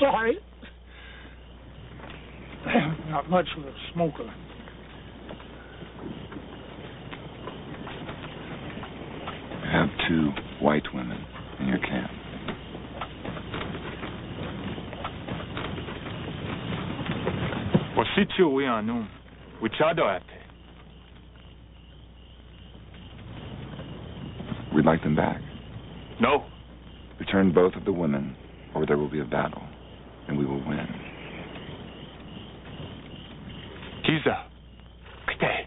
sorry. Not much of a smoker. You have 2 white women in your camp. We'd like them back. No. Return both of the women, or there will be a battle, and we will win. Giza. Kite.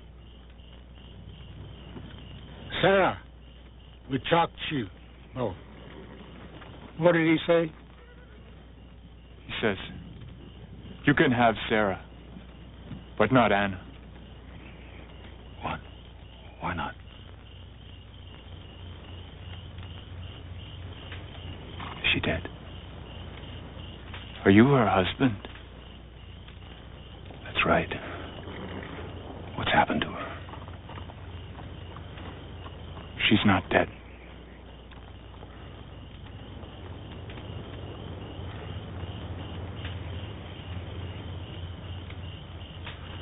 Sarah, we talked to you. Oh. What did he say? He says, you can have Sarah, but not Anna. What? Why not? Is she dead? Are you her husband? That's right. What's happened to her? She's not dead.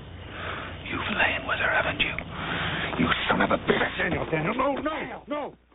You've lain with her, haven't you? You son of a bitch! Daniel, no!